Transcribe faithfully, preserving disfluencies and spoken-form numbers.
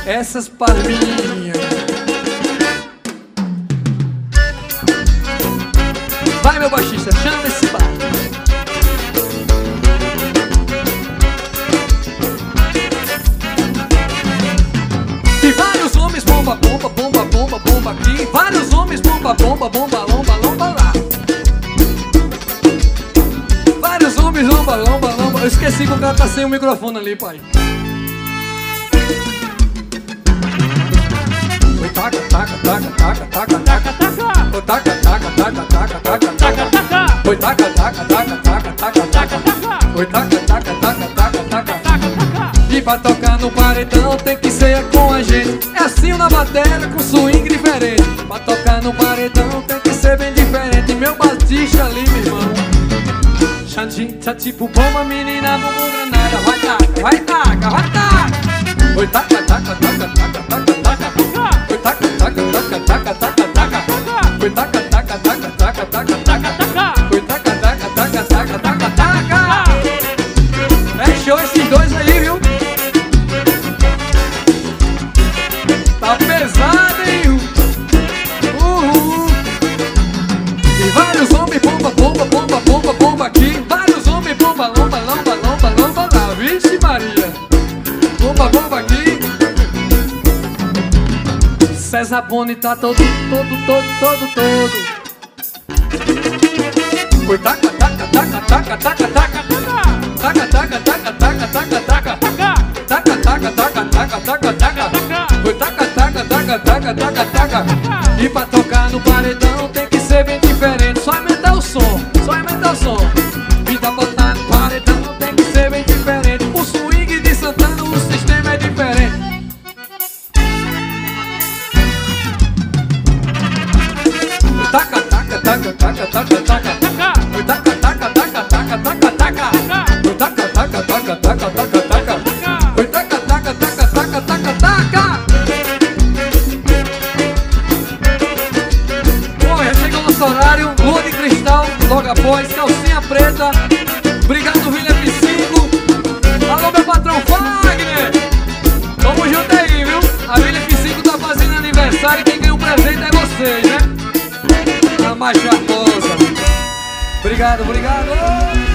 essas palminhas. Vai, meu baixista, chama esse bar. E vários homens bomba, bomba, bomba, bomba, bomba aqui. Vários homens bomba, bomba, bomba, lomba, lomba lá. Vários homens lomba, lomba, lomba. Eu esqueci que o cara tá sem o microfone ali, pai. Oi, taca, taca, taca, taca, taca, taca, taca. Oi, taca, taca, taca, taca, taca, taca, taca. Oi, taca, taca, taca, taca, taca, taca, taca. Oi, taca, taca, taca, taca, taca, taca. E pra tocar no paredão tem que ser com a gente. É assim na bateria com swing diferente. Pra tocar no paredão tem que ser bem diferente. Meu batista ali, meu irmão. Xandinho, tá tipo bomba, menina, bumbum granada. Vai taca, vai taca, vai taca. Oi, taca, taca, taca, taca, taca, taca. Oi, taca, taca, taca, taca, taca, taca. Oi, taca, taca, taca, taca, taca, taca. Oi, taca, taca, taca, taca, taca, taca. É show esses dois aí, viu? Tá pesado, hein? Uhul. E vários homens bomba, bomba, bomba, bomba, bomba aqui. Vários homens bomba, lomba, lomba, lomba, lomba lá. Vixe Maria. Bomba, bomba aqui. César Boni tá todo, todo, todo, todo, todo. Oi, taca, taca, taca, taca, taca, taca. Taca, taca, taca, taca, taca, taca. Taca, taca, taca, taca, taca, taca. Oi, taca, taca, taca, taca, taca, taca. E pra tocar no paredão tem que ser bem diferente. Só aumentar o som, só aumentar o som. E pra botar no paredão tem que ser bem diferente. O swing de Santana, o sistema é diferente. Taca, taca, taca, taca, taca, taca. Oi, taca, taca, taca, taca, taca, taca. Oi, taca, taca, taca, taca, taca, taca. Oi, taca, taca, taca, taca, taca, taca. Bom, já chegou o nosso horário. Lua de cristal, logo após, calcinha preta. Obrigado, Vila F cinco. Alô, meu patrão Fagner. Tamo junto aí, viu? A Vila F cinco tá fazendo aniversário e quem ganha um presente é vocês, né? A mais charmosa. Obrigado, obrigado.